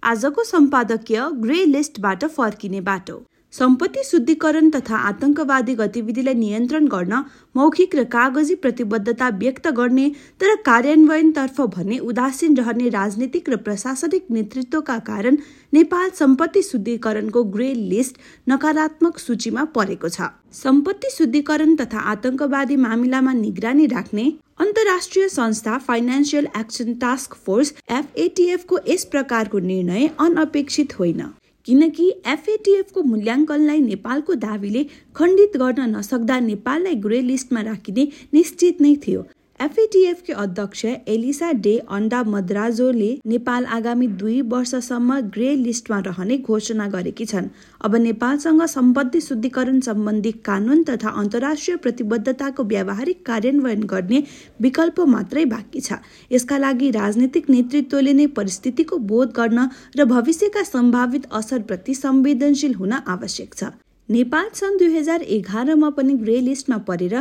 आजको सम्पादकीय ग्रे लिस्टबाट फर्किने बाटो। सम्पत्ति शुद्धिकरण तथा आतंकवादी गतिविधिलाई नियन्त्रण गर्न मौखिक र कागजी प्रतिबद्धता व्यक्त गर्ने तर कार्यान्वयनतर्फ भने उदासीन रहने राजनीतिक र प्रशासनिक नेतृत्वका कारण नेपाल सम्पत्ति शुद्धिकरणको ग्रे लिस्ट नकारात्मक सूचीमा परेको छ। सम्पत्ति शुद्धिकरण तथा आतंकवादी मामिलामा निगरानी राख्ने अन्तर्राष्ट्रिय संस्था financial action task force FATF को यस प्रकारको निर्णय अनअपेक्षित होइन, किनकि FATF को मूल्याङ्कनलाई नेपालको दाबीले खण्डित गर्न नसक्दा नेपाललाई ग्रे लिस्टमा राखिने निश्चित नै थियो। FATF के अध्यक्ष एलिसा डे अन्डामद्राजोले नेपाल आगामी 2 वर्षसम्म ग्रे लिस्टमा रहने घोषणा गरेकी छन्। अब नेपालसँग सम्पत्ति शुद्धिकरण सम्बन्धी कानून तथा अन्तर्राष्ट्रिय प्रतिबद्धताको व्यावहारिक कार्यान्वयन गर्ने विकल्प मात्रै बाँकी छ। यसका लागि राजनीतिक नेतृत्वले नै परिस्थितिको बोध गर्न र भविष्यका सम्भावित असरप्रति संवेदनशील हुन आवश्यक छ। नेपाल सन् 2011मा पनि ग्रे लिस्टमा परेर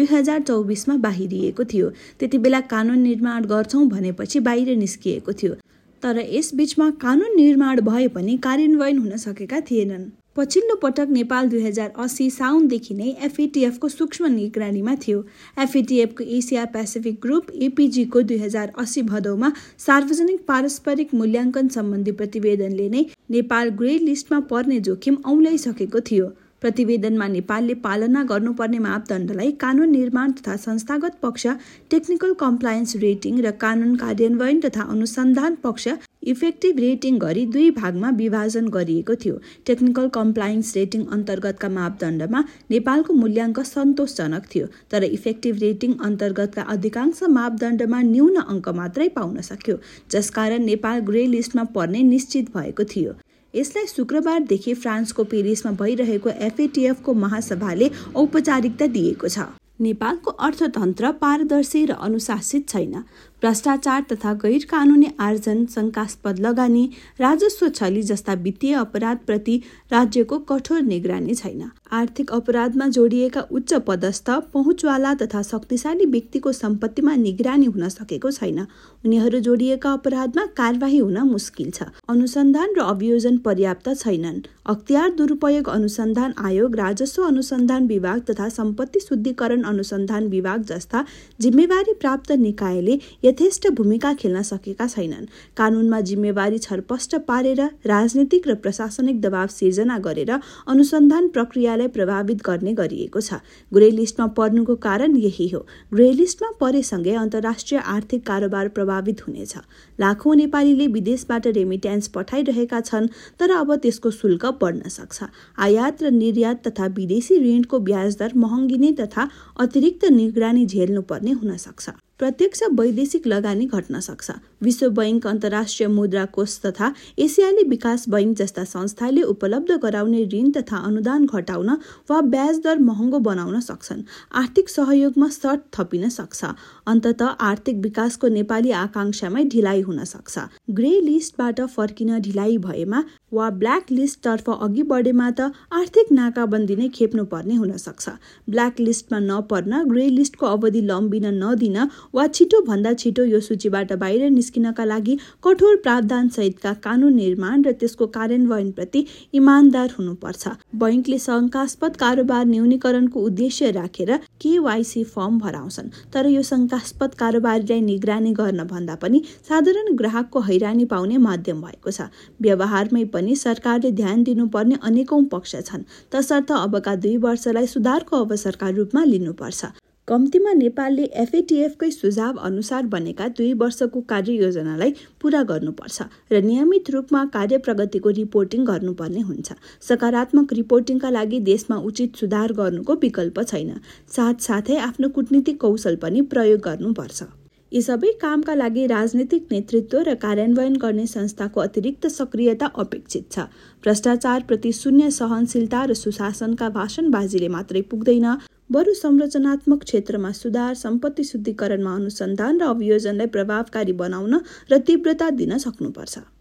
2024मा बाहिरिएको थियो। त्यतिबेला कानून निर्माण गर्छौं भनेपछि बाहिर निस्किएको थियो, तर यस बीचमा कानून निर्माण भए पनि कार्यान्वयन हुन सकेका थिएनन्। पछिल्लो पटक नेपाल 2080 साउनदेखि नै FATF को सूक्ष्म निगरानीमा थियो। FATF को एसिया पेसिफिक ग्रुप APG को 2080 भदौमा सार्वजनिक पारस्परिक मूल्याङ्कन सम्बन्धी प्रतिवेदनले नै नेपाल ग्रे लिस्टमा पर्ने जोखिम औल्याइसकेको थियो। प्रतिवेदनमा नेपालले पालना गर्नुपर्ने मापदण्डलाई कानून निर्माण तथा संस्थागत पक्ष टेक्निकल कम्प्लायन्स रेटिङ र कानून कार्यान्वयन तथा अनुसन्धान पक्ष इफेक्टिभ रेटिङ गरी 2 भागमा विभाजन गरिएको थियो। टेक्निकल कम्प्लायन्स रेटिङ अन्तर्गतका मापदण्डमा नेपालको मूल्याङ्क सन्तोषजनक थियो, तर इफेक्टिभ रेटिङ अन्तर्गतका अधिकांश मापदण्डमा न्यून अङ्क मात्रै पाउन सक्यो, जसकारण नेपाल ग्रे लिस्टमा पर्ने निश्चित भएको थियो। यसलाई शुक्रबारदेखि फ्रान्सको पेरिसमा भइरहेको FATF को महासभाले औपचारिकता दिएको छ। नेपालको अर्थतन्त्र पारदर्शी र अनुशासित छैन। भ्रष्टाचार तथा गैर कानूनी आर्जन, शंकास्पद लगानी, राजस्व छली जस्ता वित्तीय अपराधप्रति राज्यको कठोर निगरानी छैन। आर्थिक अपराधमा जोडिएका उच्च पदस्थ, पहुँचवाला तथा शक्तिशाली व्यक्तिको सम्पत्तिमा निगरानी हुन सकेको छैन। उनीहरू जोडिएका अपराधमा कारबाही हुन मुस्किल छ। अनुसन्धान र अभियोजन पर्याप्त छैनन्। अख्तियार दुरुपयोग अनुसन्धान आयोग, राजस्व अनुसन्धान विभाग तथा सम्पत्ति शुद्धिकरण अनुसन्धान विभाग जस्ता जिम्मेवारी प्राप्त निकायले यथेष्ट भूमिका खेल्न सकेका छैनन्। कानूनमा जिम्मेवारी छरपष्ट पारेर राजनीतिक र प्रशासनिक दबाव सिर्जना गरेर अनुसन्धान प्रक्रियालाई प्रभावित गर्ने गरिएको छ। ग्रे लिस्टमा पर्नुको कारण यही हो। ग्रे लिस्टमा परेसँगै अन्तर्राष्ट्रिय आर्थिक कारोबार प्रभावित हुनेछ। लाखौं नेपालीले विदेशबाट रेमिट्यान्स पठाइरहेका छन्, तर अब त्यसको शुल्क बढ्न सक्छ। आयात र निर्यात तथा विदेशी ऋणको ब्याज दर महँगिने तथा अतिरिक्त निगरानी झेल्नुपर्ने हुन सक्छ। प्रत्यक्ष वैदेशिक लगानी घट्न सक्छ। विश्व बैंक, अन्तर्राष्ट्रिय मुद्रा कोष तथा एसियाली विकास बैंक जस्ता संस्थाले उपलब्ध गराउने ऋण तथा अनुदान घटाउन वा ब्याज दर महँगो बनाउन सक्छन्। आर्थिक सहयोगमा शर्त थपिन सक्छ। अन्ततः आर्थिक विकासको नेपाली आकांक्षामै ढिलाइ हुन सक्छ। ग्रे लिस्टबाट फर्किन ढिलाइ भएमा वा ब्ल्याक लिस्टतर्फ अघि बढेमा त आर्थिक नाकाबन्दी नै खेप्नुपर्ने हुन सक्छ। ब्ल्याक लिस्टमा नपर्न, ग्रे लिस्टको अवधि लम्बिन नदिन वा छिटो भन्दा छिटो यो सूचीबाट बाहिर निस्किनका लागि कठोर प्रावधान सहितका कानून निर्माण र त्यसको कार्यान्वयनप्रति इमानदार हुनुपर्छ। बैंकले शंकास्पद कारोबार न्यूनीकरणको उद्देश्य राखेर KYC फर्म भराउँछन्, तर यो शंकास्पद कारोबारीलाई निगरानी गर्न भन्दा पनि साधारण ग्राहकको हैरानी पाउने माध्यम भएको छ। व्यवहारमै पनि सरकारले ध्यान दिनुपर्ने अनेकौं पक्ष छन्, तसर्थ अबका 2 वर्षलाई सुधारको अवसरका रूपमा लिनुपर्छ। कम्तीमा नेपालले FATF कै सुझाव अनुसार बनेका 2 वर्षको कार्ययोजनालाई पूरा गर्नुपर्छ र नियमित रूपमा कार्य प्रगतिको रिपोर्टिङ गर्नुपर्ने हुन्छ। सकारात्मक रिपोर्टिङका लागि देशमा उचित सुधार गर्नुको विकल्प छैन। साथसाथै आफ्नो कूटनीतिक कौशल पनि प्रयोग गर्नुपर्छ। यी सबै कामका लागि राजनीतिक नेतृत्व र कार्यान्वयन गर्ने संस्थाको अतिरिक्त सक्रियता अपेक्षित छ। भ्रष्टाचारप्रति शून्य सहनशीलता र सुशासनका भाषणबाजीले मात्रै पुग्दैन, बरु संरचनात्मक क्षेत्रमा सुधार, सम्पत्ति शुद्धिकरणमा अनुसन्धान र अभियोजनलाई प्रभावकारी बनाउन र तीव्रता दिन सक्नुपर्छ।